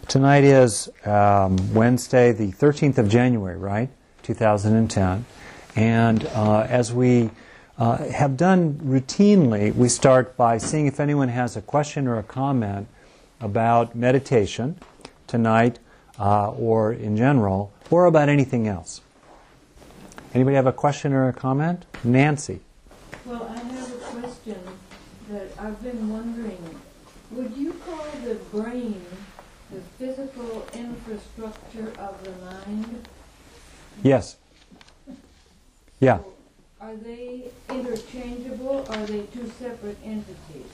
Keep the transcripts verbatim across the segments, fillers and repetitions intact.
Tonight is um, Wednesday, the thirteenth of January, right? two thousand ten. And uh, as we uh, have done routinely, we start by seeing if anyone has a question or a comment about meditation tonight uh, or in general, or about anything else. Anybody have a question or a comment? Nancy. Well, I have a question that I've been wondering. Would you call the brain the physical infrastructure of the mind? Yes. Yeah. So are they interchangeable, or are they two separate entities?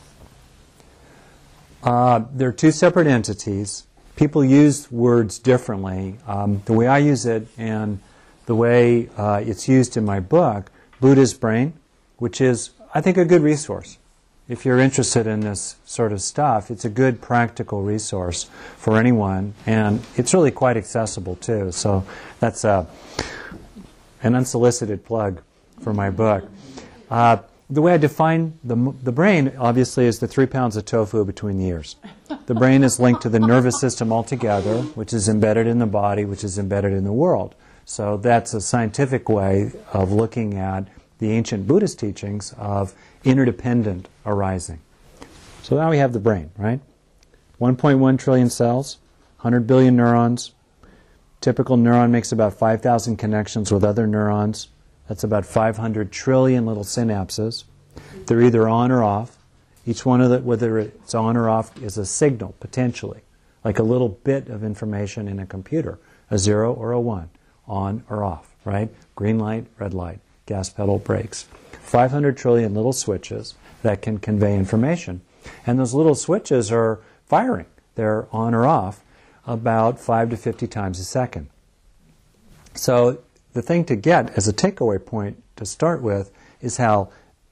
Uh, they're two separate entities. People use words differently. Um, the way I use it and the way uh, it's used in my book, Buddha's Brain, which is, I think, a good resource. If you're interested in this sort of stuff, it's a good practical resource for anyone, and it's really quite accessible too. So that's a, an unsolicited plug for my book. Uh, the way I define the, the brain, obviously, is the three pounds of tofu between the ears. The brain is linked to the nervous system altogether, which is embedded in the body, which is embedded in the world. So that's a scientific way of looking at the ancient Buddhist teachings of interdependent arising. So now we have the brain, right? one point one trillion cells, one hundred billion neurons. Typical neuron makes about five thousand connections with other neurons. That's about five hundred trillion little synapses. They're either on or off. Each one of the, whether it's on or off, is a signal, potentially, like a little bit of information in a computer, a zero or a one, on or off, right? Green light, red light, gas pedal, brakes. five hundred trillion little switches that can convey information. And those little switches are firing. They're on or off about five to fifty times a second. So the thing to get as a takeaway point to start with is how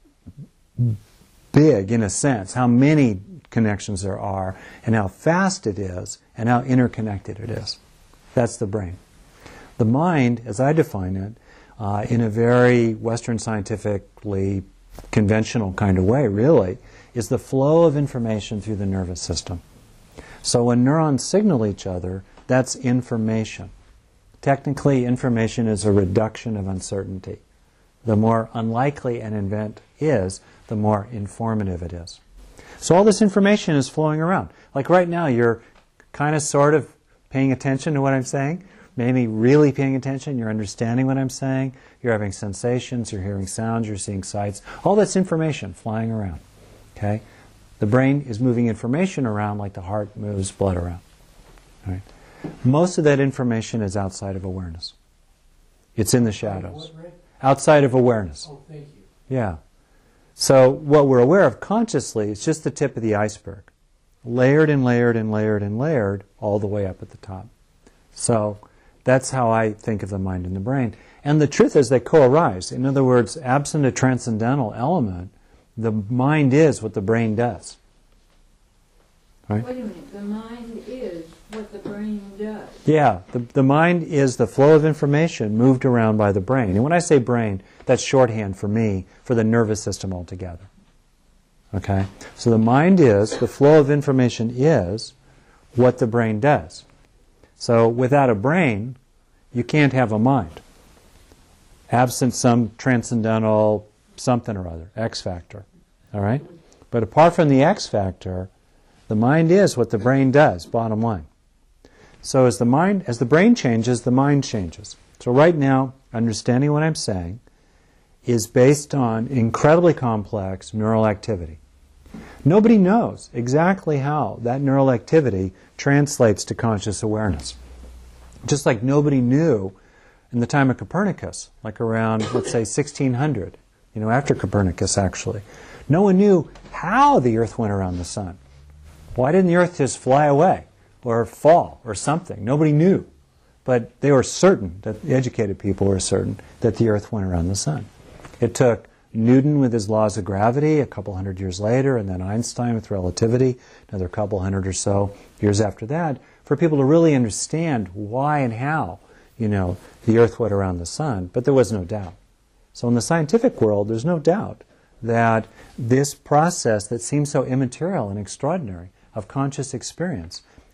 big, in a sense, how many connections there are, and how fast it is, and how interconnected it is. That's the brain. The mind, as I define it, uh, in a very Western scientifically conventional kind of way, really, is the flow of information through the nervous system. So when neurons signal each other, that's information. Technically, information is a reduction of uncertainty. The more unlikely an event is, the more informative it is. So all this information is flowing around. Like right now, you're kind of sort of paying attention to what I'm saying, maybe really paying attention, you're understanding what I'm saying, you're having sensations, you're hearing sounds, you're seeing sights. All that's information flying around. Okay? The brain is moving information around like the heart moves blood around. Right? Most of that information is outside of awareness. It's in the shadows. Outside of awareness. Oh, thank you. Yeah. So what we're aware of consciously is just the tip of the iceberg. Layered and layered and layered and layered all the way up at the top. So that's how I think of the mind and the brain. And the truth is they co-arise. In other words, absent a transcendental element, the mind is what the brain does. Right? Wait a minute, the mind is what the brain does. Yeah, the, the mind is the flow of information moved around by the brain. And when I say brain, that's shorthand for me for the nervous system altogether. Okay? So the mind is, the flow of information is what the brain does. So without a brain, you can't have a mind. Absent some transcendental something or other, X factor. All right? But apart from the X factor, the mind is what the brain does, bottom line. So as the mind, as the brain changes, the mind changes. So right now, understanding what I'm saying is based on incredibly complex neural activity. Nobody knows exactly how that neural activity translates to conscious awareness. Just like nobody knew in the time of Copernicus, like around, let's say, sixteen hundred, you know, after Copernicus actually. No one knew how the Earth went around the sun. Why didn't the Earth just fly away or fall or something? Nobody knew. But they were certain, that the educated people were certain, that the Earth went around the sun. It took Newton with his laws of gravity a couple hundred years later, and then Einstein with relativity, another couple hundred or so years after that, for people to really understand why and how, you know, the Earth went around the sun. But there was no doubt. So in the scientific world, there's no doubt that this process that seems so immaterial and extraordinary of conscious experience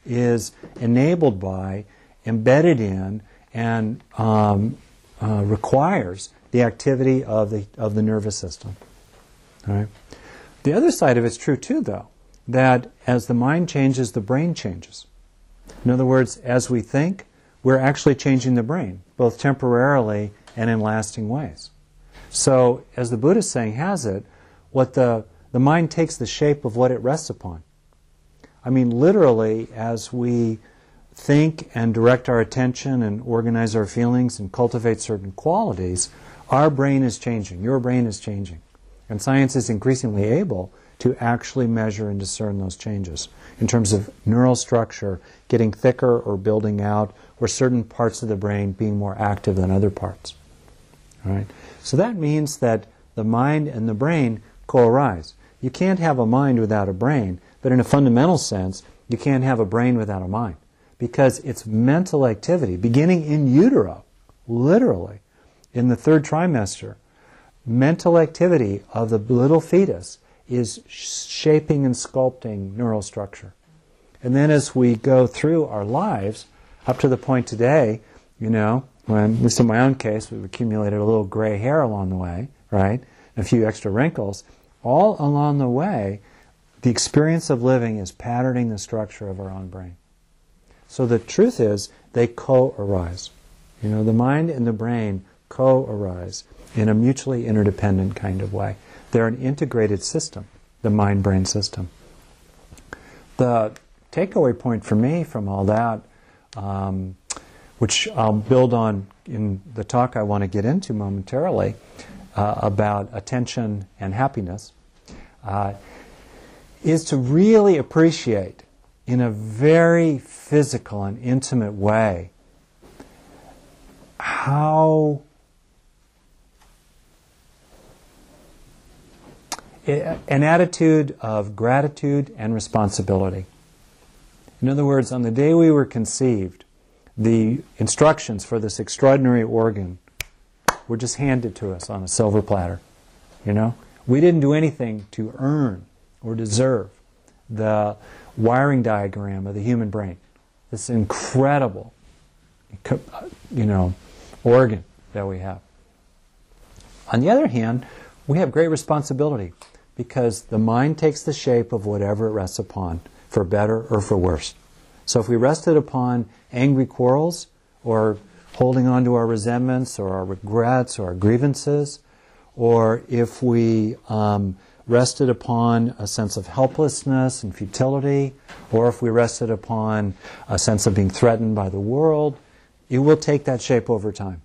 is enabled by, embedded in, and um, uh, requires the activity of the of the nervous system. All right. The other side of it's true too, though, that as the mind changes, the brain changes. In other words, as we think, we're actually changing the brain, both temporarily and in lasting ways. So, as the Buddhist saying has it, what the the mind takes the shape of what it rests upon. I mean, literally, as we think and direct our attention and organize our feelings and cultivate certain qualities, our brain is changing. Your brain is changing. And science is increasingly able to actually measure and discern those changes in terms of neural structure getting thicker or building out, or certain parts of the brain being more active than other parts. All right? So that means that the mind and the brain co-arise. You can't have a mind without a brain, but in a fundamental sense, you can't have a brain without a mind, because it's mental activity, beginning in utero, literally, in the third trimester. Mental activity of the little fetus is shaping and sculpting neural structure. And then as we go through our lives, up to the point today, you know, when, at least in my own case, we've accumulated a little gray hair along the way, right, and a few extra wrinkles, all along the way, the experience of living is patterning the structure of our own brain. So the truth is, they co-arise. You know, the mind and the brain co-arise in a mutually interdependent kind of way. They're an integrated system, the mind-brain system. The takeaway point for me from all that, um, which I'll build on in the talk I want to get into momentarily, uh, about attention and happiness, uh, is to really appreciate in a very physical and intimate way how an attitude of gratitude and responsibility. In other words, on the day we were conceived, the instructions for this extraordinary organ were just handed to us on a silver platter. You know? We didn't do anything to earn or deserve the wiring diagram of the human brain. This incredible, you know, organ that we have. On the other hand, we have great responsibility, because the mind takes the shape of whatever it rests upon, for better or for worse. So if we rested upon angry quarrels, or holding on to our resentments, or our regrets, or our grievances, or if we um, rested upon a sense of helplessness and futility, or if we rested upon a sense of being threatened by the world, it will take that shape over time.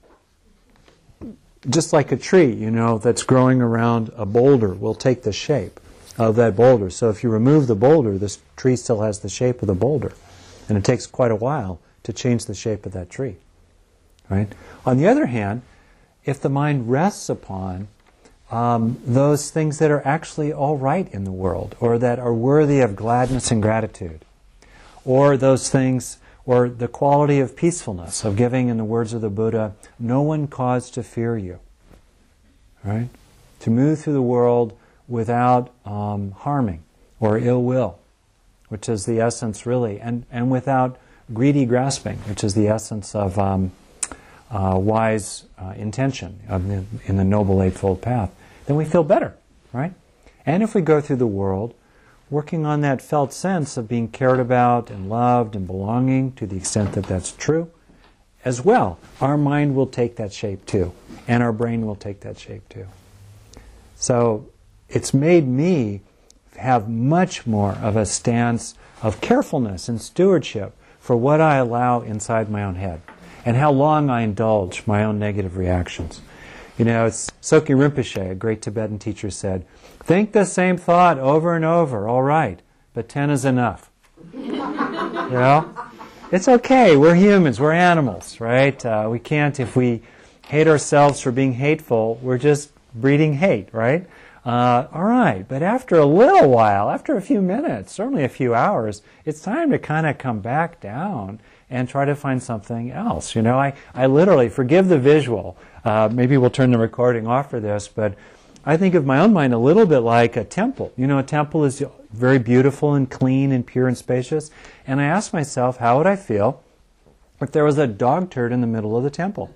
Just like a tree, you know, that's growing around a boulder will take the shape of that boulder. So if you remove the boulder, this tree still has the shape of the boulder. And it takes quite a while to change the shape of that tree. Right? On the other hand, if the mind rests upon um, those things that are actually all right in the world, or that are worthy of gladness and gratitude, or those things, or the quality of peacefulness, of giving, in the words of the Buddha, no one cause to fear you. Right? To move through the world without um, harming or ill will, which is the essence really, and, and without greedy grasping, which is the essence of um, uh, wise uh, intention of the, in the Noble Eightfold Path, then we feel better, right? And if we go through the world working on that felt sense of being cared about and loved and belonging, to the extent that that's true, as well, our mind will take that shape too, and our brain will take that shape too. So it's made me have much more of a stance of carefulness and stewardship for what I allow inside my own head, and how long I indulge my own negative reactions. You know, it's Soki Rinpoche, a great Tibetan teacher, said, think the same thought over and over, all right, but ten is enough. You know? It's okay, we're humans, we're animals, right? Uh, we can't, if we hate ourselves for being hateful, we're just breeding hate, right? Uh, all right, but after a little while, after a few minutes, certainly a few hours, it's time to kind of come back down and try to find something else. You know, I, I literally, forgive the visual, uh, maybe we'll turn the recording off for this, but I think of my own mind a little bit like a temple. You know, a temple is very beautiful and clean and pure and spacious. And I asked myself, how would I feel if there was a dog turd in the middle of the temple?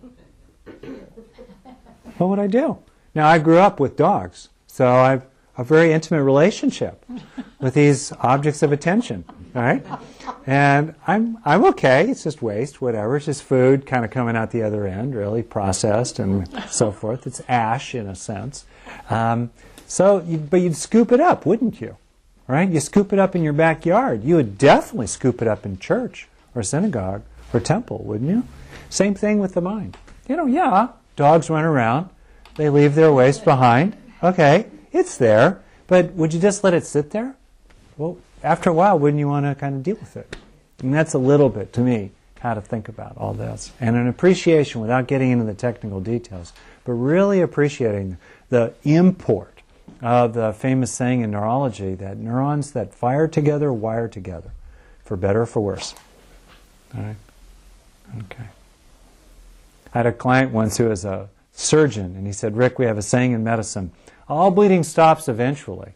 What would I do? Now, I grew up with dogs, so I have a very intimate relationship with these objects of attention, right? And I'm I'm okay. It's just waste, whatever. It's just food kind of coming out the other end, really processed and so forth. It's ash in a sense. Um, so, you, but you'd scoop it up, wouldn't you? Right? You scoop it up in your backyard. You would definitely scoop it up in church or synagogue or temple, wouldn't you? Same thing with the mind. You know, yeah, dogs run around. They leave their waste behind. Okay, it's there. But would you just let it sit there? Well, after a while, wouldn't you want to kind of deal with it? And that's a little bit, to me, how to think about all this. And an appreciation, without getting into the technical details, but really appreciating the import of the famous saying in neurology that neurons that fire together wire together, for better or for worse. All right? Okay. I had a client once who was a surgeon, and he said, Rick, we have a saying in medicine, all bleeding stops eventually.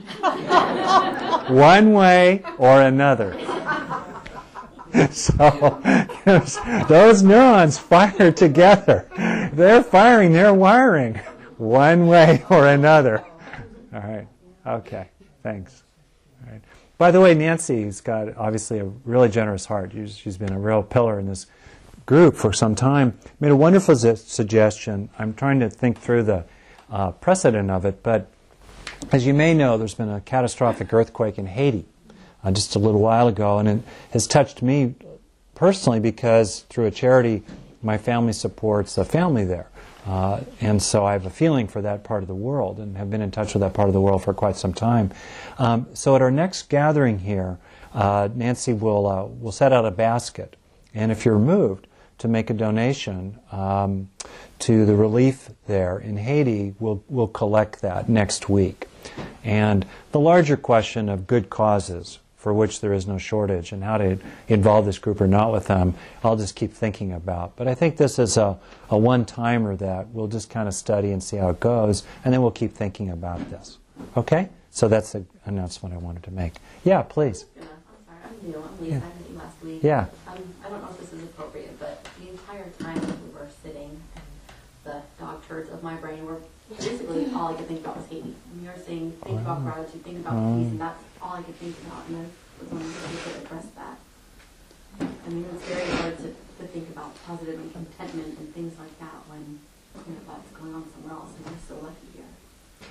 One way or another. So those neurons fire together. They're firing, they're wiring. One way or another. All right. Okay. Thanks. All right. By the way, Nancy's got obviously a really generous heart. She's been a real pillar in this group for some time. Made a wonderful su- suggestion. I'm trying to think through the uh, precedent of it, but as you may know, there's been a catastrophic earthquake in Haiti uh, just a little while ago, and it has touched me personally because through a charity, my family supports a family there. Uh, and so I have a feeling for that part of the world and have been in touch with that part of the world for quite some time. Um, so at our next gathering here, uh, Nancy will uh, will set out a basket. And if you're moved to make a donation um, to the relief there in Haiti, we'll, we'll collect that next week. And the larger question of good causes for which there is no shortage and how to involve this group or not with them, I'll just keep thinking about. But I think this is a, a one-timer that we'll just kind of study and see how it goes, and then we'll keep thinking about this. Okay? So that's the announcement I wanted to make. Yeah, please. Yeah, I'm sorry, I'm new. I'm Lisa. Yeah. I met you last week. Yeah. Um, I don't know if this is appropriate, but the entire time that we were sitting, and the dog turds of my brain were basically all I could think about was Haiti. And you were saying, think about gratitude, think about Oh. peace, and that's all I could think about. And I was wondering if you could address that. I mean, it's very hard to, to think about positive and contentment and things like that when you know that's going on somewhere else, and we're so lucky here.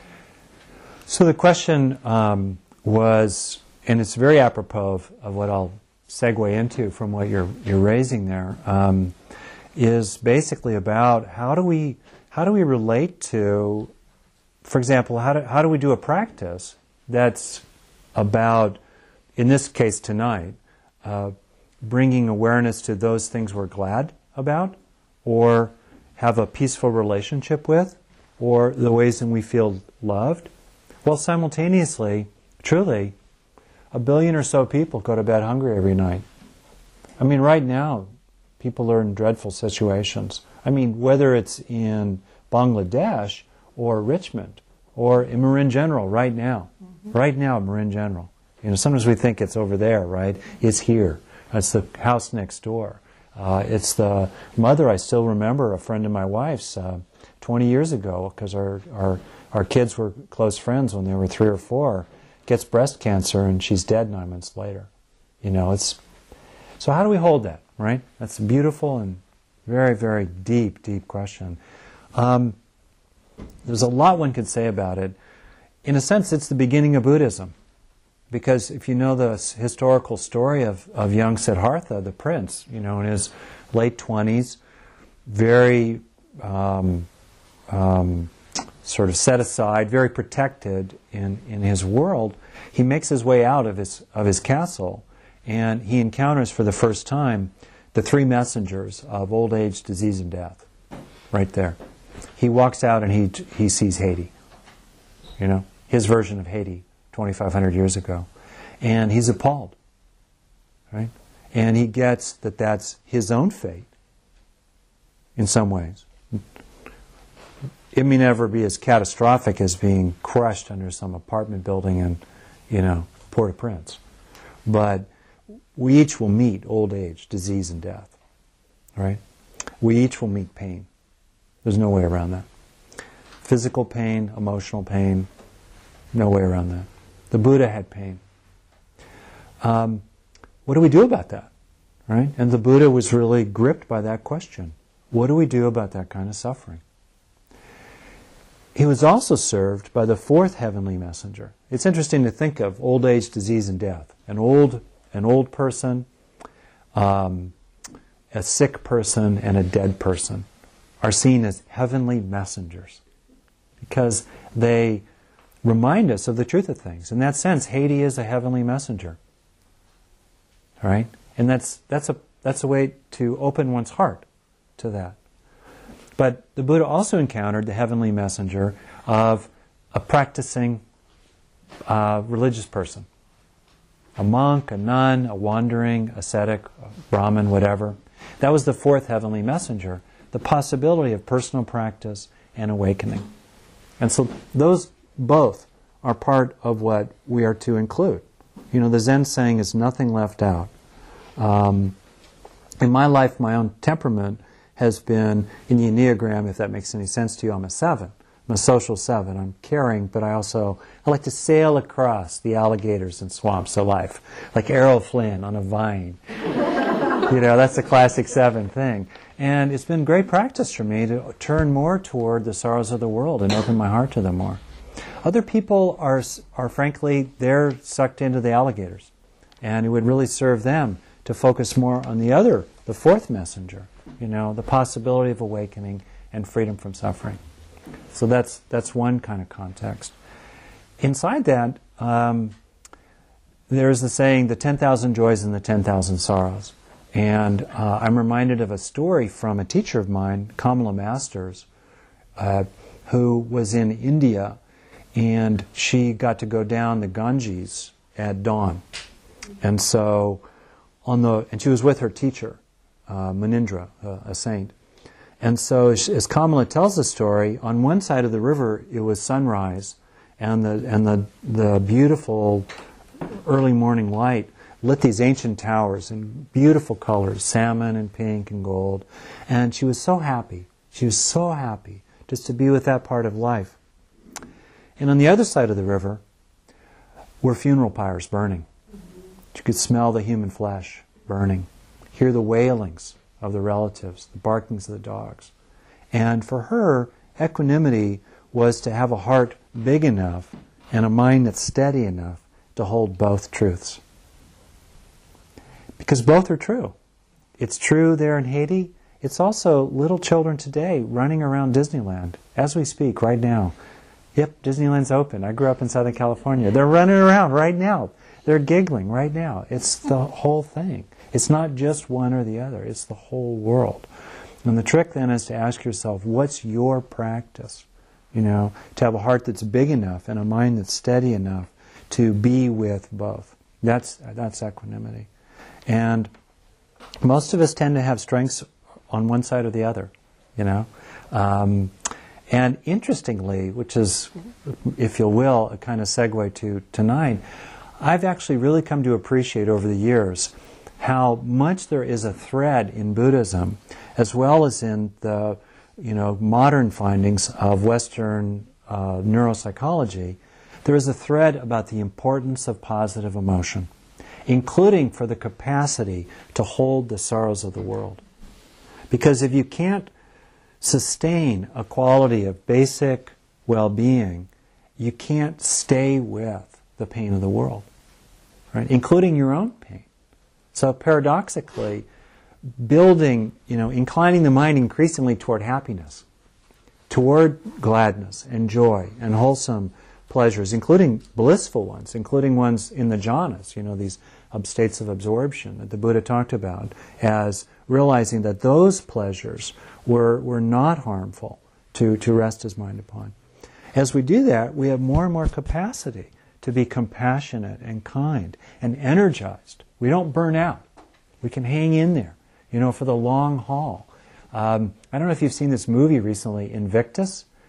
So the question um, was, and it's very apropos of, of what I'll segue into from what you're you're raising there, um, is basically about how do we how do we relate to, for example, how do how do we do a practice that's about, in this case tonight, uh, bringing awareness to those things we're glad about, or have a peaceful relationship with, or the ways in we feel loved. Well, simultaneously, truly, a billion or so people go to bed hungry every night. I mean, right now, people are in dreadful situations. I mean, whether it's in Bangladesh or Richmond or in Marin General right now. Mm-hmm. Right now, Marin General. You know, sometimes we think it's over there, right? It's here. It's the house next door. Uh, it's the mother, I still remember, a friend of my wife's, uh, twenty years ago, because our, our, our kids were close friends when they were three or four, gets breast cancer and she's dead nine months later. You know, it's... So how do we hold that, right? That's a beautiful and very, very deep, deep question. Um, there's a lot one could say about it. In a sense, it's the beginning of Buddhism. Because if you know the historical story of, of young Siddhartha, the prince, you know, in his late twenties, very um, um, sort of set aside, very protected in, in his world, he makes his way out of his of his castle, and he encounters for the first time the three messengers of old age, disease, and death. Right there. He walks out and he he sees Haiti. You know, his version of Haiti. twenty-five hundred years ago. And he's appalled. Right? And he gets that that's his own fate in some ways. It may never be as catastrophic as being crushed under some apartment building and, you know, Port-au-Prince. But we each will meet old age, disease, and death. Right? We each will meet pain. There's no way around that. Physical pain, emotional pain, no way around that. The Buddha had pain. Um, what do we do about that? Right? And the Buddha was really gripped by that question. What do we do about that kind of suffering? He was also served by the fourth heavenly messenger. It's interesting to think of old age, disease, and death. An old, an old person, um, a sick person, and a dead person are seen as heavenly messengers because they remind us of the truth of things. In that sense, Haiti is a heavenly messenger. All right? And that's that's a that's a way to open one's heart to that. But the Buddha also encountered the heavenly messenger of a practicing uh, religious person. A monk, a nun, a wandering ascetic, a Brahmin, whatever. That was the fourth heavenly messenger, the possibility of personal practice and awakening. And so those both are part of what we are to include. You know, the Zen saying is nothing left out. Um, in my life, my own temperament has been, in the Enneagram, if that makes any sense to you, I'm a seven. I'm a social seven. I'm caring, but I also, I like to sail across the alligators and swamps of life, like Errol Flynn on a vine. You know, that's a classic seven thing. And it's been great practice for me to turn more toward the sorrows of the world and open my heart to them more. Other people are, are frankly, they're sucked into the alligators. And it would really serve them to focus more on the other, the fourth messenger, you know, the possibility of awakening and freedom from suffering. So that's that's one kind of context. Inside that, um, there's the saying, the ten thousand joys and the ten thousand sorrows. And uh, I'm reminded of a story from a teacher of mine, Kamala Masters, uh, who was in India, and she got to go down the Ganges at dawn. And so, on the and she was with her teacher, uh, Munindra, uh, a saint. And so, as Kamala tells the story, on one side of the river it was sunrise, and the and the the beautiful early morning light lit these ancient towers in beautiful colors, salmon and pink and gold. And she was so happy. She was so happy just to be with that part of life. And on the other side of the river were funeral pyres burning. You could smell the human flesh burning, hear the wailings of the relatives, the barkings of the dogs. And for her, equanimity was to have a heart big enough and a mind that's steady enough to hold both truths. Because both are true. It's true there in Haiti. It's also little children today running around Disneyland as we speak right now. Yep, Disneyland's open. I grew up in Southern California. They're running around right now. They're giggling right now. It's the whole thing. It's not just one or the other. It's the whole world. And the trick then is to ask yourself, what's your practice? You know, to have a heart that's big enough and a mind that's steady enough to be with both. That's that's equanimity. And most of us tend to have strengths on one side or the other, you know. Um, and interestingly, which is, if you will, a kind of segue to, to nine, I've actually really come to appreciate over the years how much there is a thread in Buddhism, as well as in the, you know, modern findings of Western uh, neuropsychology. There is a thread about the importance of positive emotion, including for the capacity to hold the sorrows of the world. Because if you can't sustain a quality of basic well-being, you can't stay with the pain of the world, right? Including your own pain. So paradoxically, building, you know, inclining the mind increasingly toward happiness, toward gladness and joy and wholesome pleasures, including blissful ones, including ones in the jhanas, you know, these states of absorption that the Buddha talked about, as realizing that those pleasures were, were not harmful to, to rest his mind upon. As we do that, we have more and more capacity to be compassionate and kind and energized. We don't burn out. We can hang in there, you know, for the long haul. Um, I don't know if you've seen this movie recently, Invictus.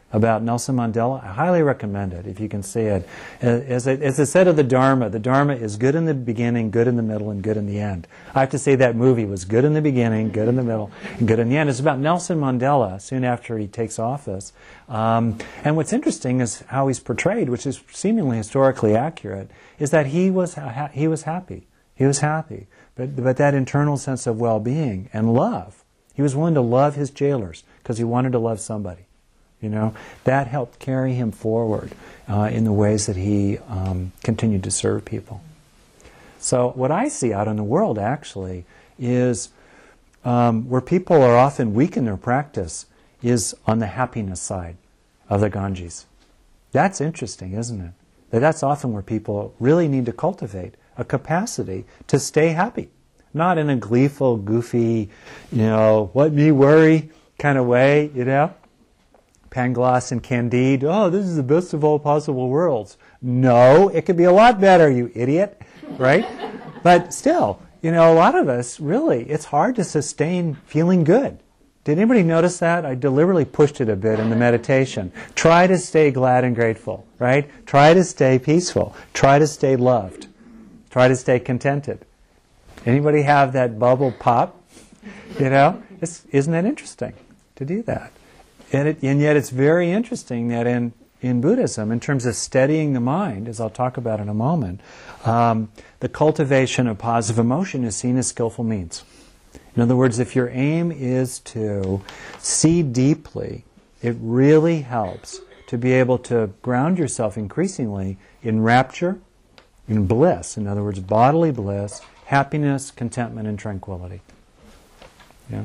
about Nelson Mandela, I highly recommend it if you can see it. As I, as I said of the Dharma, the Dharma is good in the beginning, good in the middle, and good in the end. I have to say that movie was good in the beginning, good in the middle, and good in the end. It's about Nelson Mandela soon after he takes office. Um, and what's interesting is how he's portrayed, which is seemingly historically accurate, is that he was ha- he was happy. He was happy. But, but that internal sense of well-being and love, he was willing to love his jailers because he wanted to love somebody. You know, that helped carry him forward uh, in the ways that he um, continued to serve people. So what I see out in the world actually is um, where people are often weak in their practice is on the happiness side of the Ganges. That's interesting, isn't it? That that's often where people really need to cultivate a capacity to stay happy. Not in a gleeful, goofy, you know, what me worry kind of way, you know? Pangloss and Candide, oh, this is the best of all possible worlds. No, it could be a lot better, you idiot, right? But still, you know, a lot of us, really, it's hard to sustain feeling good. Did anybody notice that? I deliberately pushed it a bit in the meditation. Try to stay glad and grateful, right? Try to stay peaceful. Try to stay loved. Try to stay contented. Anybody have that bubble pop? You know, it's, isn't it interesting to do that? And, it, and yet it's very interesting that in, in Buddhism, in terms of steadying the mind, as I'll talk about in a moment, um, the cultivation of positive emotion is seen as skillful means. In other words, if your aim is to see deeply, it really helps to be able to ground yourself increasingly in rapture, in bliss, in other words, bodily bliss, happiness, contentment, and tranquility. Yeah?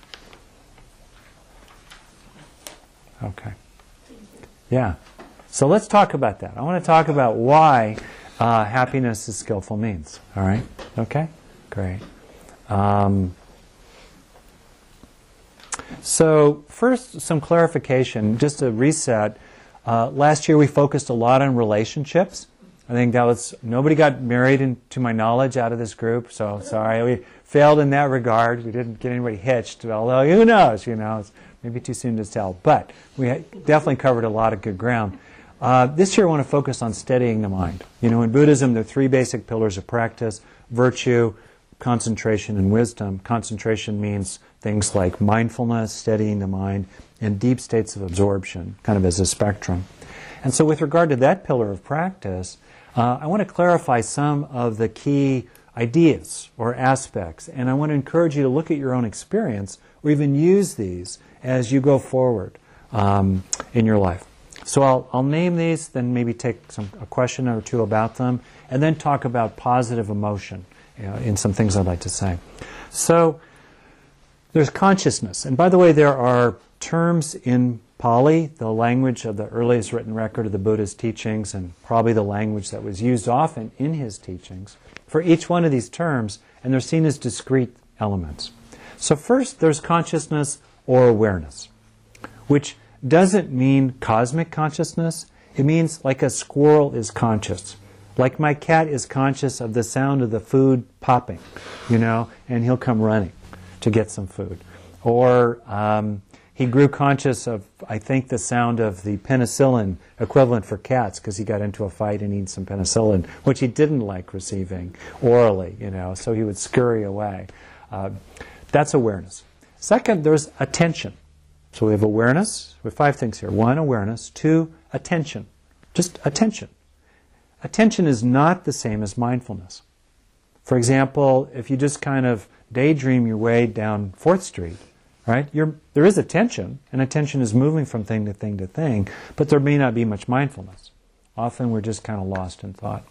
Okay. Yeah. So let's talk about that. I want to talk about why uh, happiness is skillful means. All right? Okay? Great. Um, so first, some clarification, just to reset. Uh, last year we focused a lot on relationships. I think that was, nobody got married, in, to my knowledge, out of this group, so sorry. We failed in that regard. We didn't get anybody hitched, although who knows, you know. It's maybe too soon to tell. But we definitely covered a lot of good ground. Uh, this year I want to focus on steadying the mind. You know, in Buddhism there are three basic pillars of practice: virtue, concentration, and wisdom. Concentration means things like mindfulness, steadying the mind, and deep states of absorption, kind of as a spectrum. And so with regard to that pillar of practice, uh, I want to clarify some of the key ideas or aspects, and I want to encourage you to look at your own experience or even use these as you go forward um, in your life. So I'll, I'll name these, then maybe take some, a question or two about them, and then talk about positive emotion, you know, in some things I'd like to say. So there's consciousness. And by the way, there are terms in Pali, the language of the earliest written record of the Buddha's teachings, and probably the language that was used often in his teachings, for each one of these terms, and they're seen as discrete elements. So first, there's consciousness or awareness, which doesn't mean cosmic consciousness. It means like a squirrel is conscious. Like my cat is conscious of the sound of the food popping, you know, and he'll come running to get some food. Or um, he grew conscious of, I think, the sound of the penicillin equivalent for cats because he got into a fight and needed some penicillin, which he didn't like receiving orally, you know, so he would scurry away. Uh, that's awareness. Second, there's attention. So we have awareness. We have five things here. One, awareness. Two, attention. Just attention. Attention is not the same as mindfulness. For example, if you just kind of daydream your way down fourth Street, right? You're, there is attention, and attention is moving from thing to thing to thing, but there may not be much mindfulness. Often we're just kind of lost in thought.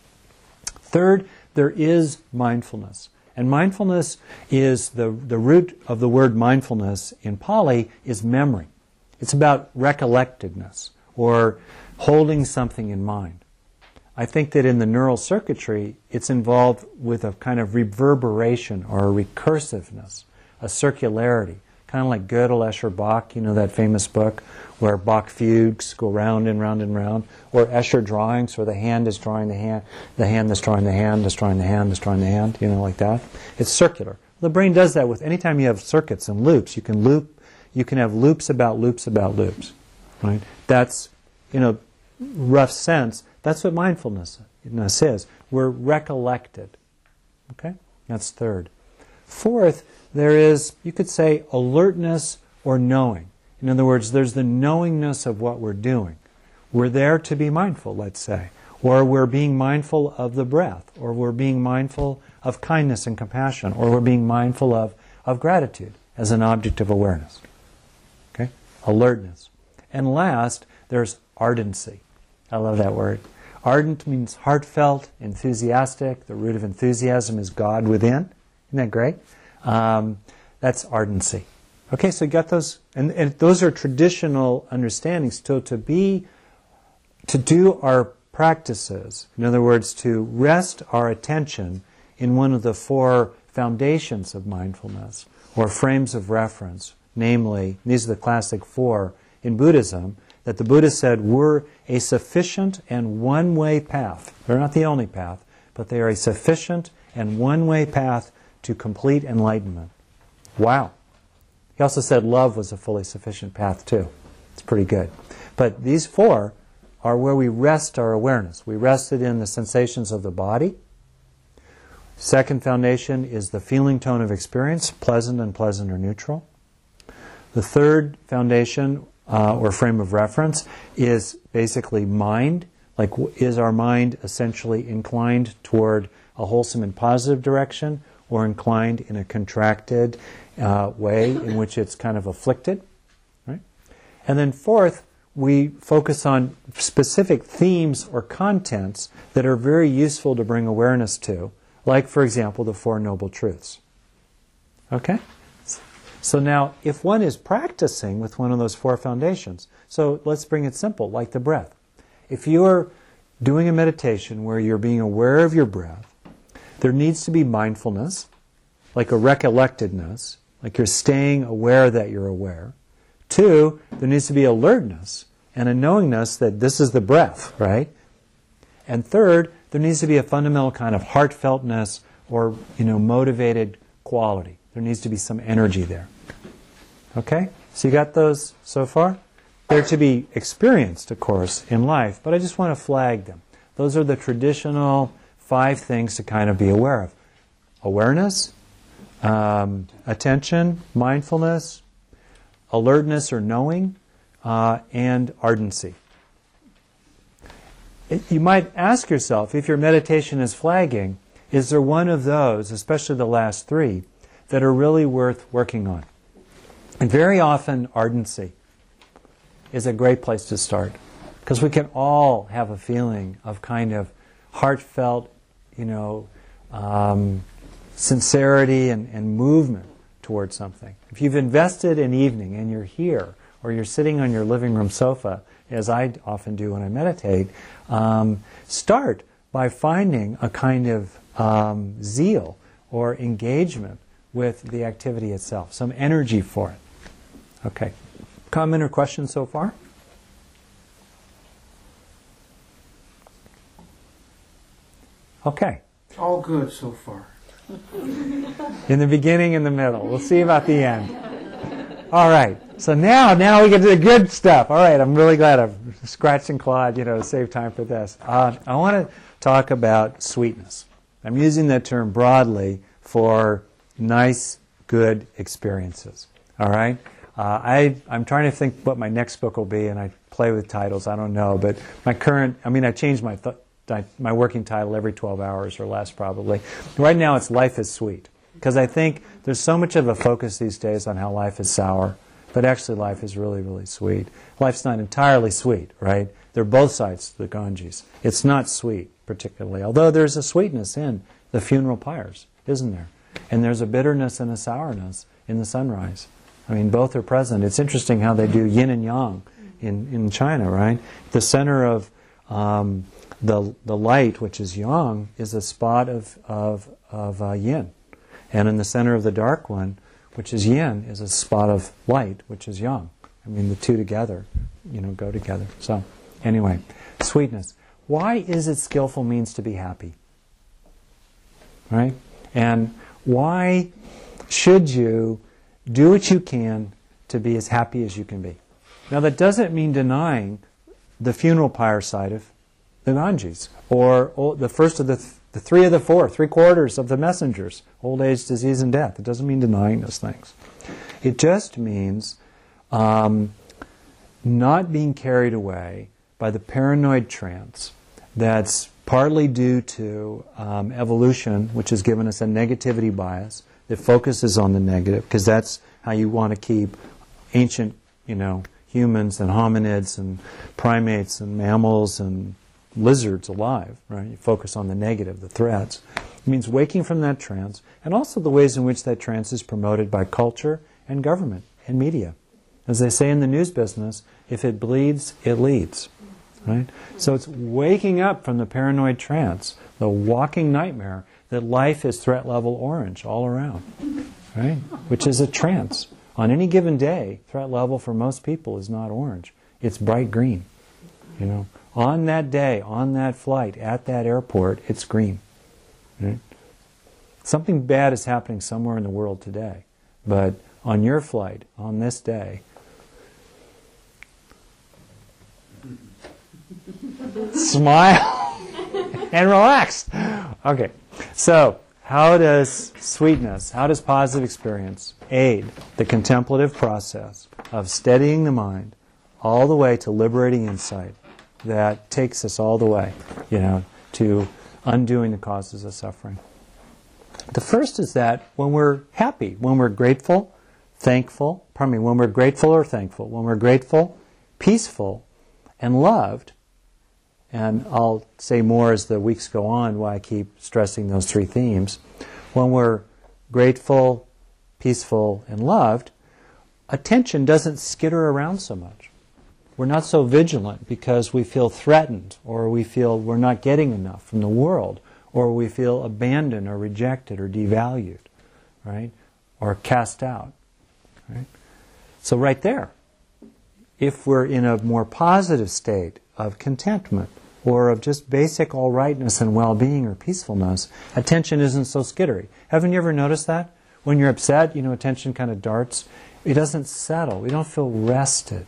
Third, there is mindfulness. And mindfulness is, the, the root of the word mindfulness in Pali is memory. It's about recollectedness, or holding something in mind. I think that in the neural circuitry, it's involved with a kind of reverberation or a recursiveness, a circularity, kind of like Gödel, Escher, Bach, you know that famous book where Bach fugues go round and round and round, or Escher drawings where the hand is drawing the hand, the hand is drawing the hand, is drawing the hand, is drawing the hand, you know, like that. It's circular. The brain does that with, anytime you have circuits and loops, you can loop, you can have loops about loops about loops. Right? That's, in a rough sense, that's what mindfulness is. We're recollected. Okay? That's third. Fourth, there is, you could say, alertness or knowing. In other words, there's the knowingness of what we're doing. We're there to be mindful, let's say. Or we're being mindful of the breath. Or we're being mindful of kindness and compassion. Or we're being mindful of, of gratitude as an object of awareness. Okay? Alertness. And last, there's ardency. I love that word. Ardent means heartfelt, enthusiastic. The root of enthusiasm is God within. Isn't that great? Um, that's ardency. Okay, so you got those, and, and those are traditional understandings. So to be, to do our practices, in other words, to rest our attention in one of the four foundations of mindfulness, or frames of reference, namely, these are the classic four in Buddhism, that the Buddha said were a sufficient and one-way path. They're not the only path, but they are a sufficient and one-way path to complete enlightenment. Wow. He also said love was a fully sufficient path too. It's pretty good. But these four are where we rest our awareness. We rest it in the sensations of the body. Second foundation is the feeling tone of experience, pleasant, unpleasant, or neutral. The third foundation uh, or frame of reference is basically mind. Like, is our mind essentially inclined toward a wholesome and positive direction, or inclined in a contracted uh, way in which it's kind of afflicted? Right? And then fourth, we focus on specific themes or contents that are very useful to bring awareness to, like, for example, the Four Noble Truths. Okay? So now, if one is practicing with one of those four foundations, so let's bring it simple, like the breath. If you're doing a meditation where you're being aware of your breath, there needs to be mindfulness, like a recollectedness, like you're staying aware that you're aware. Two, there needs to be alertness and a knowingness that this is the breath, right? And third, there needs to be a fundamental kind of heartfeltness or, you know, motivated quality. There needs to be some energy there. Okay? So you got those so far? They're to be experienced, of course, in life, but I just want to flag them. Those are the traditional five things to kind of be aware of. Awareness, um, attention, mindfulness, alertness or knowing, uh, and ardency. It, you might ask yourself, if your meditation is flagging, is there one of those, especially the last three, that are really worth working on? And very often, ardency is a great place to start, because we can all have a feeling of kind of heartfelt, you know, um, sincerity and, and movement towards something. If you've invested an evening and you're here, or you're sitting on your living room sofa, as I often do when I meditate, um, start by finding a kind of um, zeal or engagement with the activity itself, some energy for it. Okay. Comment or question so far? Okay. All good so far. In the beginning and the middle. We'll see about the end. All right. So now, now we get to the good stuff. All right. I'm really glad I've scratched and clawed, you know, to save time for this. Uh, I want to talk about sweetness. I'm using that term broadly for nice, good experiences. All right. Uh, I, I'm trying to think what my next book will be, and I play with titles. I don't know, but my current, I mean, I change my th- my working title every twelve hours or less, probably. Right now, it's Life is Sweet, because I think there's so much of a focus these days on how life is sour, but actually life is really, really sweet. Life's not entirely sweet, right? They're both sides to the Ganges. It's not sweet, particularly, although there's a sweetness in the funeral pyres, isn't there? And there's a bitterness and a sourness in the sunrise. I mean, both are present. It's interesting how they do yin and yang in, in China, right? The center of um, the the light, which is yang, is a spot of of, of uh, yin. And in the center of the dark one, which is yin, is a spot of light, which is yang. I mean, the two together, you know, go together. So, anyway, sweetness. Why is it skillful means to be happy? Right? And why should you do what you can to be as happy as you can be? Now that doesn't mean denying the funeral pyre side of the Ganges, or oh, the first of the, th- the three of the four, three quarters of the messengers, old age, disease, and death. It doesn't mean denying those things. It just means um, not being carried away by the paranoid trance that's partly due to um, evolution, which has given us a negativity bias that focuses on the negative, because that's how you want to keep ancient, you know, humans and hominids and primates and mammals and lizards alive, right? You focus on the negative, the threats. It means waking from that trance, and also the ways in which that trance is promoted by culture and government and media. As they say in the news business, if it bleeds, it leads. Right? So it's waking up from the paranoid trance, the walking nightmare that life is threat level orange all around, right? Which is a trance. On any given day, threat level for most people is not orange. It's bright green. You know, on that day, on that flight, at that airport, it's green. Right? Something bad is happening somewhere in the world today, but on your flight, on this day, smile and relax. Okay, so how does sweetness, how does positive experience aid the contemplative process of steadying the mind all the way to liberating insight that takes us all the way, you know, to undoing the causes of suffering? The first is that when we're happy, when we're grateful, thankful, pardon me, when we're grateful or thankful, when we're grateful, peaceful, and loved, and I'll say more as the weeks go on why I keep stressing those three themes. When we're grateful, peaceful, and loved, attention doesn't skitter around so much. We're not so vigilant because we feel threatened, or we feel we're not getting enough from the world, or we feel abandoned or rejected or devalued, right? Or cast out, right? So right there, if we're in a more positive state of contentment or of just basic all-rightness and well-being or peacefulness, attention isn't so skittery. Haven't you ever noticed that? When you're upset, you know, attention kind of darts. It doesn't settle. We don't feel rested.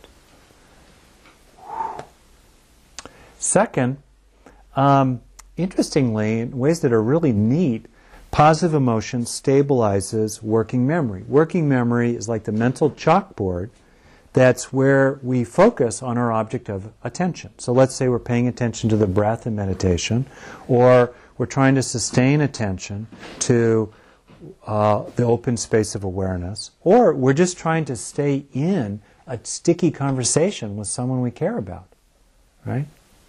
Second, um, interestingly, in ways that are really neat, positive emotion stabilizes working memory. Working memory is like the mental chalkboard. That's where we focus on our object of attention. So let's say we're paying attention to the breath in meditation, or we're trying to sustain attention to uh, the open space of awareness, or we're just trying to stay in a sticky conversation with someone we care about, right?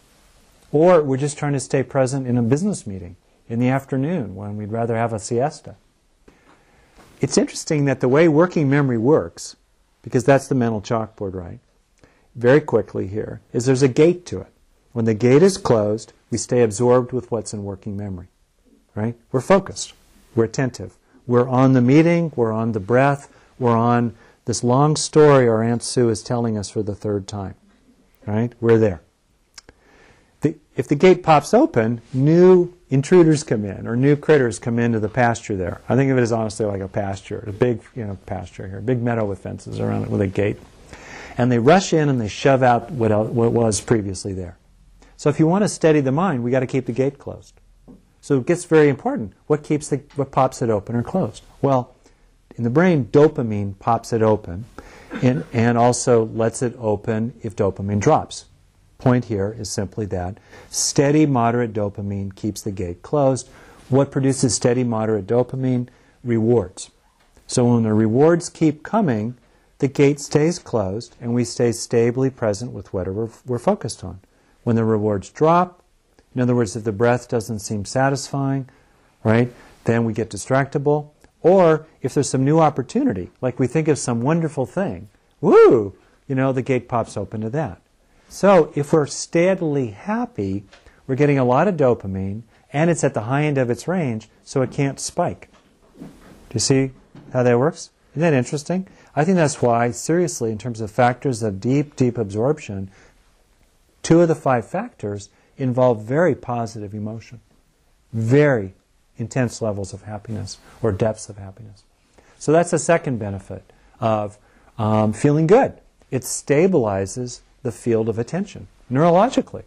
Or we're just trying to stay present in a business meeting in the afternoon when we'd rather have a siesta. It's interesting that the way working memory works, because that's the mental chalkboard, right? Very quickly here, is there's a gate to it. When the gate is closed, we stay absorbed with what's in working memory, right? We're focused. We're attentive. We're on the meeting. We're on the breath. We're on this long story our Aunt Sue is telling us for the third time, right? We're there. The, if the gate pops open, new intruders come in, or new critters come into the pasture there. I think of it as honestly like a pasture, a big, you know, pasture here, a big meadow with fences around it with a gate. And they rush in and they shove out what, else, what was previously there. So if you want to steady the mind, we got to keep the gate closed. So it gets very important. What keeps the, what pops it open or closed? Well, in the brain, dopamine pops it open, and, and also lets it open if dopamine drops. Point here is simply that steady, moderate dopamine keeps the gate closed. What produces steady, moderate dopamine? Rewards. So when the rewards keep coming, the gate stays closed, and we stay stably present with whatever we're focused on. When the rewards drop, in other words, if the breath doesn't seem satisfying, right, then we get distractible. Or if there's some new opportunity, like we think of some wonderful thing, woo, you know, the gate pops open to that. So if we're steadily happy, we're getting a lot of dopamine, and it's at the high end of its range, so it can't spike. Do you see how that works? Isn't that interesting? I think that's why, seriously, in terms of factors of deep, deep absorption, two of the five factors involve very positive emotion, very intense levels of happiness or depths of happiness. So that's the second benefit of um, feeling good. it stabilizes the field of attention neurologically.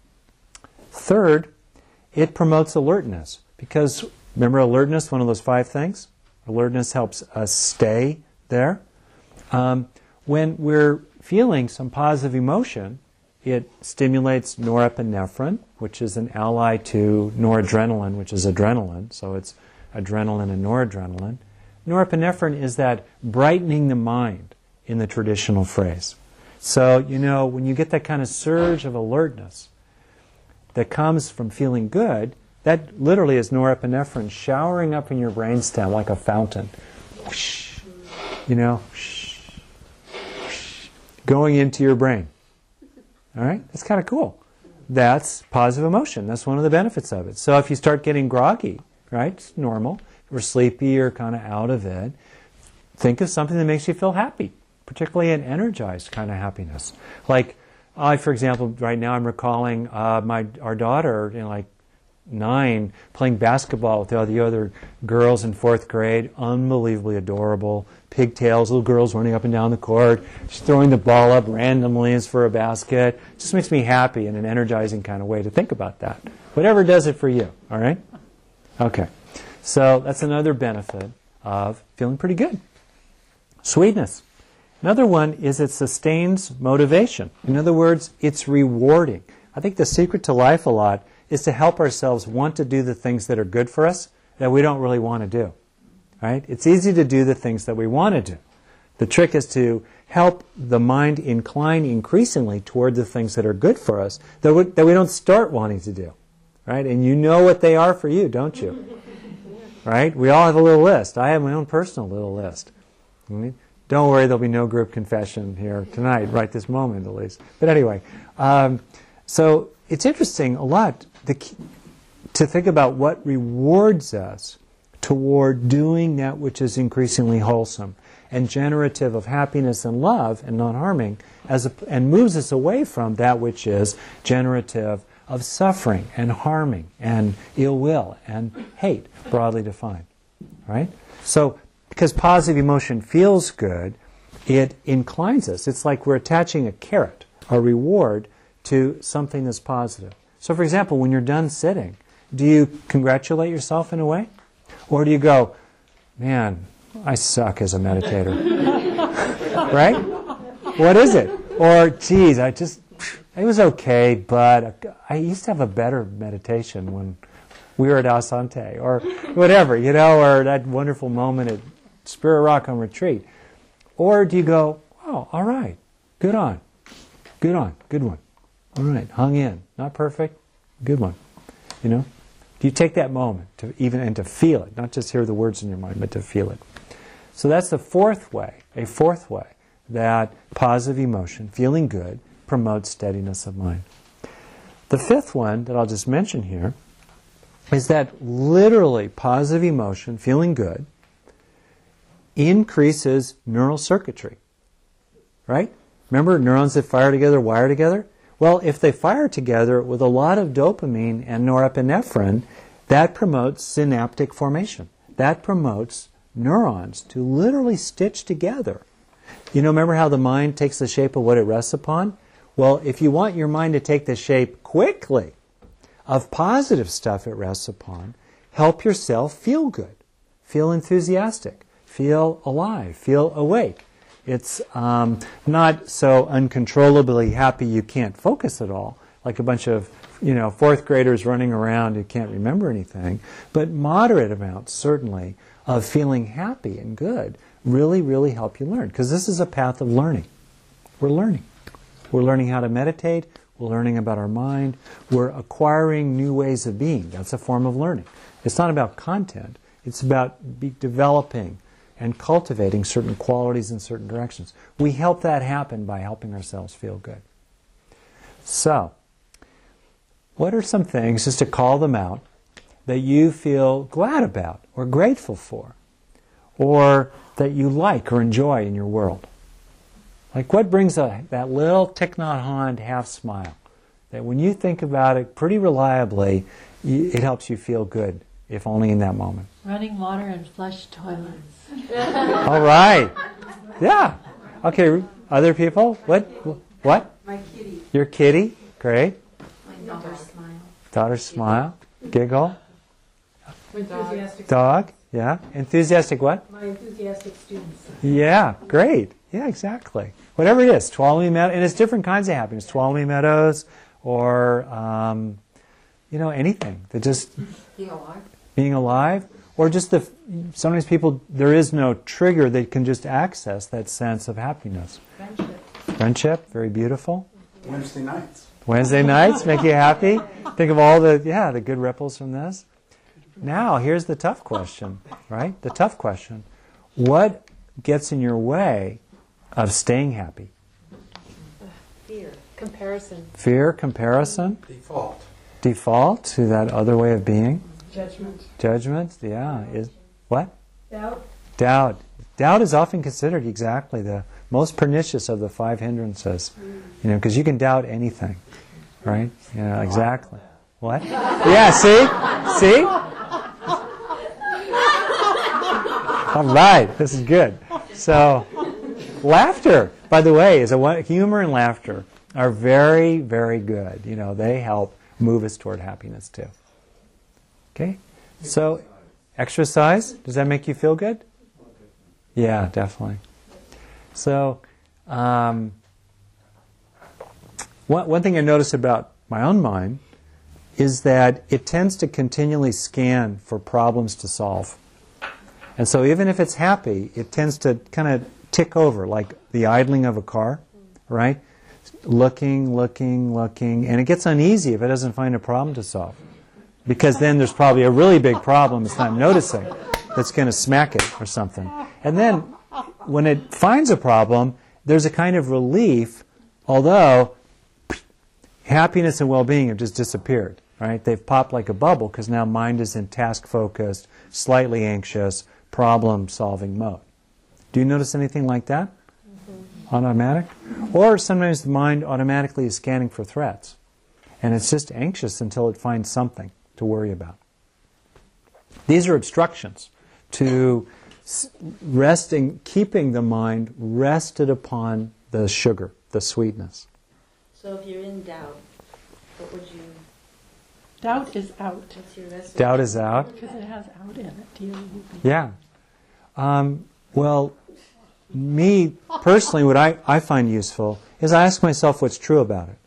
Third, it promotes alertness, because remember alertness, one of those five things? Alertness helps us stay there. Um, when we're feeling some positive emotion, it stimulates norepinephrine, which is an ally to noradrenaline, which is adrenaline. So it's adrenaline and noradrenaline. Norepinephrine is that brightening the mind in the traditional phrase. So, you know, when you get that kind of surge of alertness that comes from feeling good, that literally is norepinephrine showering up in your brainstem like a fountain. Whoosh, you know, whoosh, whoosh, going into your brain. All right? That's kind of cool. That's positive emotion. That's one of the benefits of it. So if you start getting groggy, right, it's normal, or sleepy or kind of out of it, think of something that makes you feel happy, particularly an energized kind of happiness. Like, I, for example, right now I'm recalling uh, my our daughter, you know, like nine, playing basketball with all the other girls in fourth grade, unbelievably adorable, pigtails, little girls running up and down the court, just throwing the ball up randomly as for a basket. It just makes me happy in an energizing kind of way to think about that. Whatever does it for you, all right? Okay. So that's another benefit of feeling pretty good. Sweetness. Another one is it sustains motivation. In other words, it's rewarding. I think the secret to life a lot is to help ourselves want to do the things that are good for us that we don't really want to do. Right? It's easy to do the things that we want to do. The trick is to help the mind incline increasingly toward the things that are good for us that we, that we don't start wanting to do. Right? And you know what they are for you, don't you? Right? We all have a little list. I have my own personal little list. Right? Don't worry, there'll be no group confession here tonight, right this moment at least. But anyway, um, so it's interesting a lot the key, to think about what rewards us toward doing that which is increasingly wholesome and generative of happiness and love and non-harming, as a, and moves us away from that which is generative of suffering and harming and ill will and hate, broadly defined. Right? So, because positive emotion feels good, it inclines us. It's like we're attaching a carrot, a reward, to something that's positive. So, for example, when you're done sitting, do you congratulate yourself in a way? Or do you go, man, I suck as a meditator? Right? What is it? Or, geez, I just, it was okay, but I used to have a better meditation when we were at Asante, or whatever, you know, or that wonderful moment at Spirit Rock on retreat. Or do you go, oh, all right, good on, good on, good one. All right, hung in, not perfect, good one. You know? Do you take that moment to even and to feel it, not just hear the words in your mind, but to feel it? So that's the fourth way, a fourth way that positive emotion, feeling good, promotes steadiness of mind. The fifth one that I'll just mention here is that literally positive emotion, feeling good, increases neural circuitry. Right? Remember neurons that fire together wire together? Well, if they fire together with a lot of dopamine and norepinephrine, that promotes synaptic formation. That promotes neurons to literally stitch together. You know, remember how the mind takes the shape of what it rests upon? Well, if you want your mind to take the shape quickly of positive stuff it rests upon, help yourself feel good, feel enthusiastic, feel alive, feel awake. It's um, not so uncontrollably happy you can't focus at all, like a bunch of, you know, fourth graders running around who can't remember anything, but moderate amounts, certainly, of feeling happy and good really, really help you learn, because this is a path of learning. We're learning. We're learning how to meditate. We're learning about our mind. We're acquiring new ways of being. That's a form of learning. It's not about content. It's about be developing and cultivating certain qualities in certain directions. We help that happen by helping ourselves feel good. So, what are some things, just to call them out, that you feel glad about or grateful for, or that you like or enjoy in your world? Like what brings a, that little Thich Nhat Hanh half smile, that when you think about it pretty reliably, you, it helps you feel good, if only in that moment? Running water and flush toilets. All right. Yeah. Okay. Other people? What? What? My kitty. Your kitty? Great. My daughter smile. Daughter smile. Giggle. Enthusiastic. Dog. Yeah. Enthusiastic what? My enthusiastic students. Yeah. Great. Yeah, exactly. Whatever it is. Tuolumne Meadows. And it's different kinds of happiness. Tuolumne Meadows or, um, you know, anything. That just... Being alive. Being alive. Or just the... Sometimes people, there is no trigger. They can just access that sense of happiness. Friendship. Friendship. Very beautiful. Wednesday nights. Wednesday nights make you happy. Think of all the, yeah, the good ripples from this. Now, here's the tough question, right? The tough question. What gets in your way of staying happy? Fear. Comparison. Fear, comparison, Default. default to that other way of being, Judgment. judgment, yeah. Is what? Doubt. Doubt. Doubt is often considered exactly the most pernicious of the five hindrances, you know, because you can doubt anything, right? Yeah, exactly. What? Yeah, see? See? All right, this is good. So, laughter, by the way, is a one, humor and laughter are very, very good. You know, they help move us toward happiness too. Okay? So, exercise, does that make you feel good? Yeah, definitely. So, um, one, one thing I notice about my own mind is that it tends to continually scan for problems to solve. And so even if it's happy, it tends to kind of tick over, like the idling of a car, right? Looking, looking, looking, and it gets uneasy if it doesn't find a problem to solve. Because then there's probably a really big problem it's not noticing that's going to smack it or something. And then when it finds a problem, there's a kind of relief, although happiness and well-being have just disappeared, right? They've popped like a bubble because now mind is in task-focused, slightly anxious, problem-solving mode. Do you notice anything like that? Mm-hmm. Automatic? Or sometimes the mind automatically is scanning for threats, and it's just anxious until it finds something to worry about. These are obstructions to resting, keeping the mind rested upon the sugar, the sweetness. So if you're in doubt, what would you, Doubt is out. what's your rest? Doubt is out. Because it has out in it. Do you, Yeah. Um, well, me personally, what I, I find useful is I ask myself what's true about it.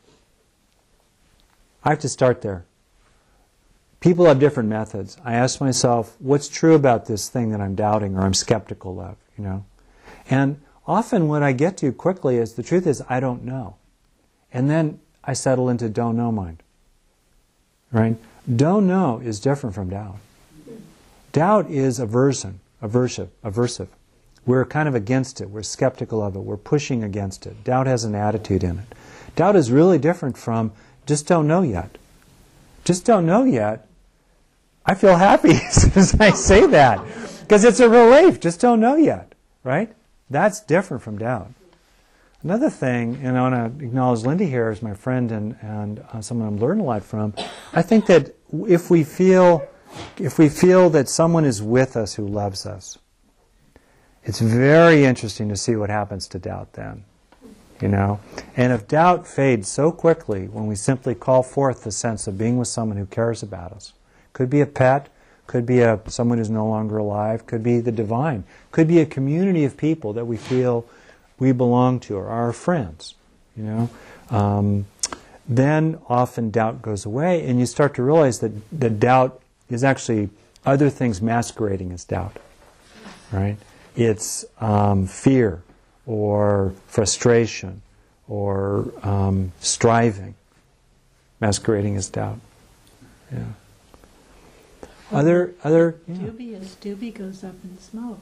I have to start there. People have different methods. I ask myself, what's true about this thing that I'm doubting or I'm skeptical of, you know? And often what I get to quickly is, the truth is, I don't know. And then I settle into don't know mind. Right? Don't know is different from doubt. Doubt is aversion, aversive, aversive. We're kind of against it. We're skeptical of it. We're pushing against it. Doubt has an attitude in it. Doubt is really different from just don't know yet. Just don't know yet. I feel happy as soon as I say that. Because it's a relief. Just don't know yet. Right? That's different from doubt. Another thing, and I want to acknowledge Lindy here as my friend and, and uh, someone I'm learning a lot from. I think that if we feel, if we feel that someone is with us who loves us, it's very interesting to see what happens to doubt then. You know? And if doubt fades so quickly when we simply call forth the sense of being with someone who cares about us, could be a pet, could be a someone who's no longer alive, could be the divine, could be a community of people that we feel we belong to, or our friends, you know, um, then often doubt goes away, and you start to realize that the doubt is actually other things masquerading as doubt, right? It's um, fear, or frustration, or um, striving, masquerading as doubt. Yeah. Other, other. Yeah. Dubious. Doobie goes up in smoke.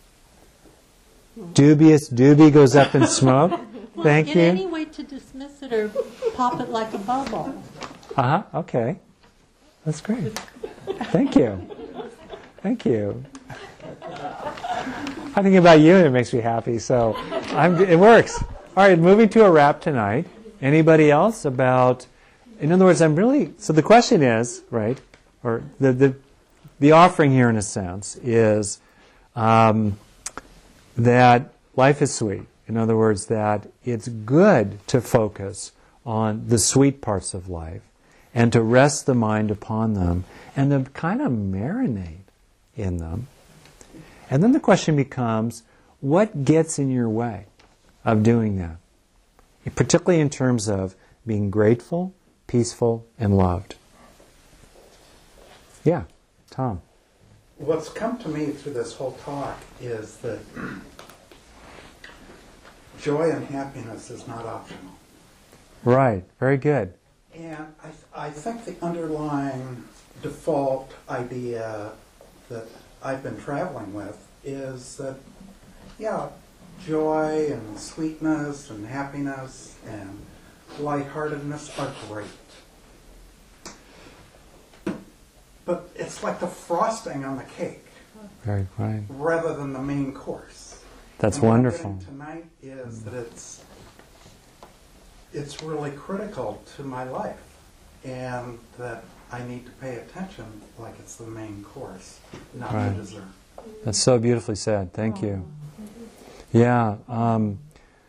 Dubious, doobie goes up in smoke. Well, Thank in you. any way to dismiss it or pop it like a bubble. Uh-huh, okay. That's great. Thank you. Thank you. I think about you and it makes me happy, so I'm, it works. All right, moving to a wrap tonight. Anybody else about, in other words, I'm really, so the question is, right, or the the, the offering here in a sense is um, that life is sweet In other words, that it's good to focus on the sweet parts of life and to rest the mind upon them and to kind of marinate in them. And then the question becomes, what gets in your way of doing that? Particularly in terms of being grateful, peaceful, and loved. Yeah, Tom. What's come to me through this whole talk is that joy and happiness is not optional. Right, very good. And I, th- I think the underlying default idea that I've been traveling with is that, yeah, joy and sweetness and happiness and lightheartedness are great. But it's like the frosting on the cake Very fine. rather than the main course. That's And what I'm wonderful. getting tonight is that it's it's really critical to my life, and that I need to pay attention like it's the main course, not Right. the dessert. That's so beautifully said. Thank you. Yeah. Um,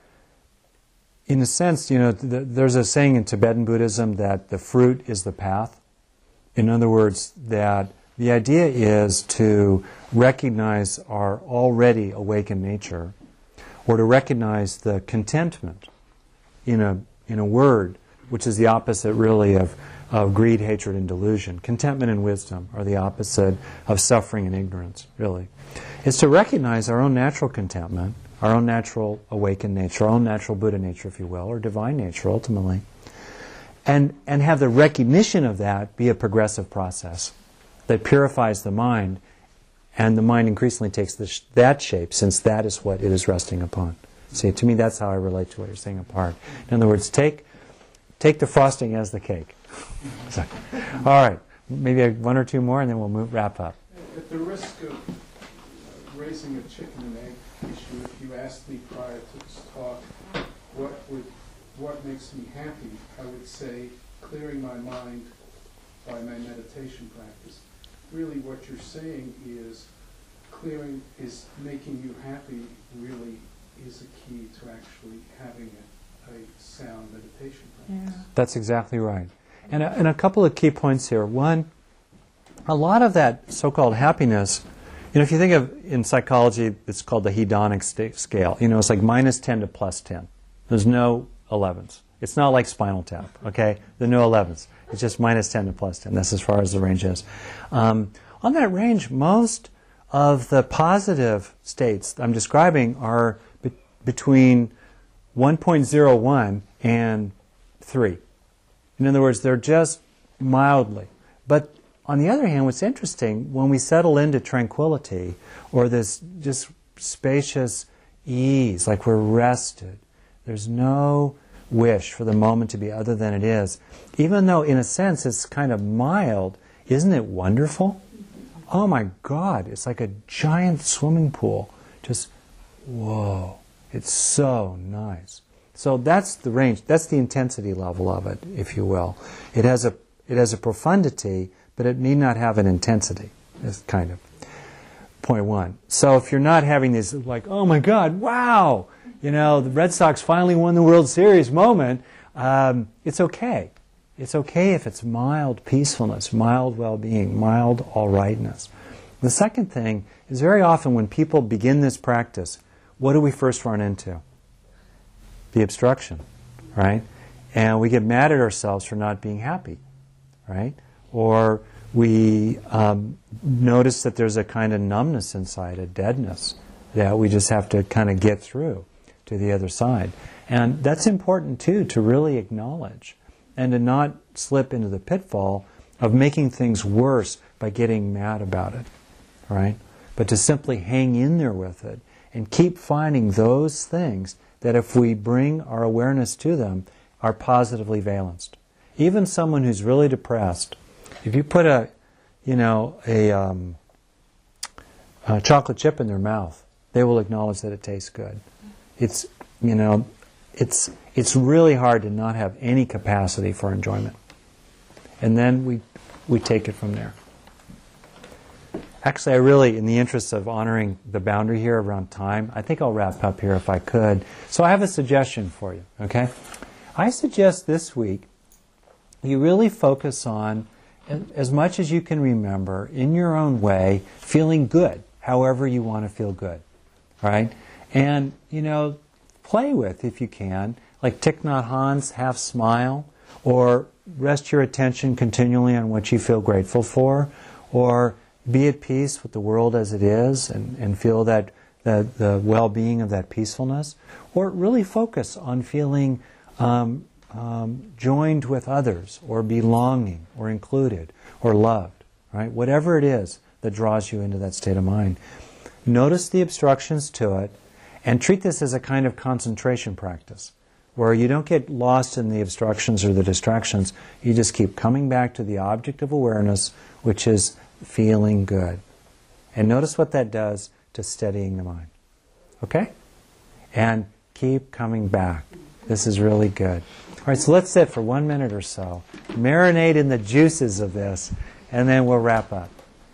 in a sense, you know, th- there's a saying in Tibetan Buddhism that the fruit is the path. In other words, that the idea is to recognize our already awakened nature, or to recognize the contentment in a in a word, which is the opposite really of, of greed, hatred, and delusion. Contentment and wisdom are the opposite of suffering and ignorance, really. It's to recognize our own natural contentment, our own natural awakened nature, our own natural Buddha nature, if you will, or divine nature, ultimately. And, and have the recognition of that be a progressive process that purifies the mind, and the mind increasingly takes this, that shape, since that is what it is resting upon. See, to me, that's how I relate to what you're saying apart. In other words, take take the frosting as the cake. So, all right, maybe one or two more, and then we'll move, wrap up. At the risk of raising a chicken and egg issue, if you asked me prior to this talk what would what makes me happy, I would say clearing my mind by my meditation practice. Really what you're saying is clearing, is making you happy really is a key to actually having a, a sound meditation practice. Yeah. That's exactly right. And a, and a couple of key points here. One, a lot of that so-called happiness, you know, if you think of, in psychology, it's called the hedonic sta- scale. You know, it's like minus ten to plus ten. There's no elevens. It's not like Spinal Tap, okay? There are no elevens. It's just minus ten to plus ten. That's as far as the range is. Um, on that range, most of the positive states I'm describing are be- between one point zero one and three. In other words, they're just mildly. But on the other hand, what's interesting, when we settle into tranquility, or this just spacious ease, like we're rested, there's no wish for the moment to be other than it is. Even though, in a sense, it's kind of mild, isn't it wonderful? Oh my God, it's like a giant swimming pool. Just, whoa, it's so nice. So that's the range, that's the intensity level of it, if you will. It has a, it has a profundity, but it need not have an intensity, is kind of point one. So if you're not having this, like, oh my God, wow, you know, the Red Sox finally won the World Series moment, um, it's okay. It's okay if it's mild peacefulness, mild well-being, mild all-rightness. The second thing is, very often when people begin this practice, what do we first run into? The obstruction, right? And we get mad at ourselves for not being happy, right? Or we um, notice that there's a kind of numbness inside, a deadness, that we just have to kind of get through to the other side. And that's important too, to really acknowledge and to not slip into the pitfall of making things worse by getting mad about it, right? But to simply hang in there with it and keep finding those things that, if we bring our awareness to them, are positively valenced. Even someone who's really depressed, if you put a, you know, a, um, a chocolate chip in their mouth, they will acknowledge that it tastes good. It's, you know, it's it's really hard to not have any capacity for enjoyment. And then we we take it from there. actually, I really, in the interest of honoring the boundary here around time, I think I'll wrap up here if I could. So I have a suggestion for you, okay? I suggest this week you really focus on, as much as you can remember, in your own way, feeling good, however you want to feel good, all right? And, you know, play with, if you can, like Thich Nhat Hanh's half smile, or rest your attention continually on what you feel grateful for, or be at peace with the world as it is and, and feel that the, the well-being of that peacefulness, or really focus on feeling um, um, joined with others, or belonging, or included, or loved, right? Whatever it is that draws you into that state of mind. Notice the obstructions to it, and treat this as a kind of concentration practice, where you don't get lost in the obstructions or the distractions. You just keep coming back to the object of awareness, which is feeling good. And notice what that does to steadying the mind. Okay? And keep coming back. This is really good. All right, so let's sit for one minute or so. Marinate in the juices of this, and then we'll wrap up.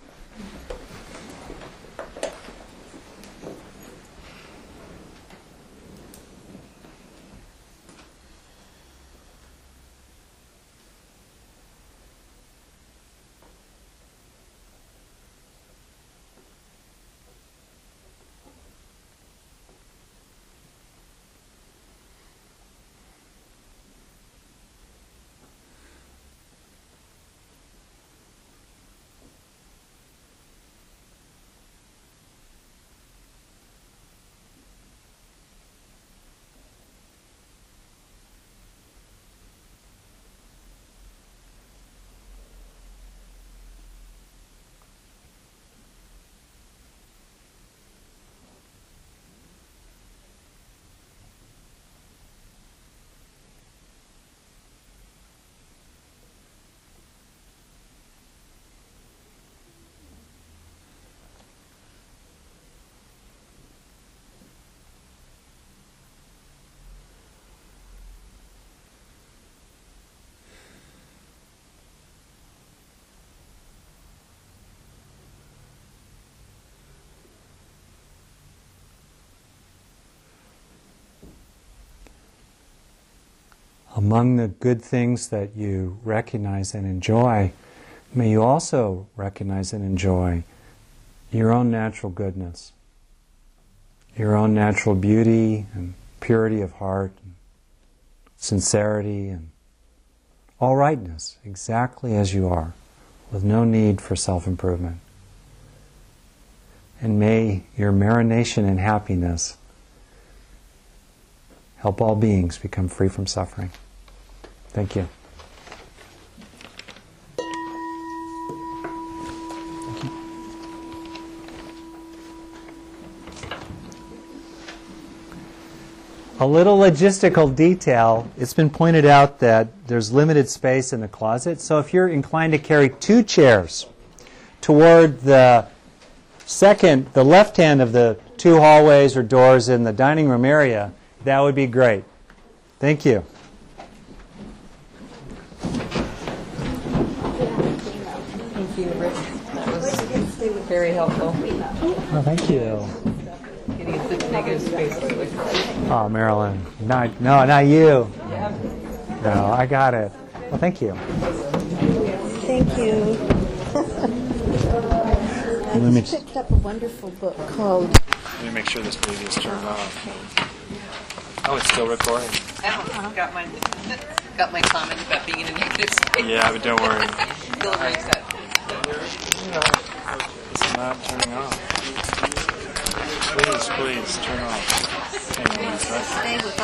Among the good things that you recognize and enjoy, may you also recognize and enjoy your own natural goodness, your own natural beauty and purity of heart, and sincerity and all rightness, exactly as you are, with no need for self-improvement. And may your marination in happiness help all beings become free from suffering. Thank you. Thank you. A little logistical detail. It's been pointed out that there's limited space in the closet. So if you're inclined to carry two chairs toward the second, the left hand of the two hallways or doors in the dining room area, that would be great. Thank you. Thank you, Rick. That was very helpful. Oh, thank you. Getting into the negative space. Oh, Marilyn. Not, no, not you. No, I got it. Well, thank you. Thank you. I Let me just picked up a wonderful book called... Let me make sure this baby is turned off. Oh, it's still recording. I got my got my comment about being in a negative space. Yeah, but don't worry. You'll erase that. It's not turning off. Please, please, turn off. Hang on one second. Stay with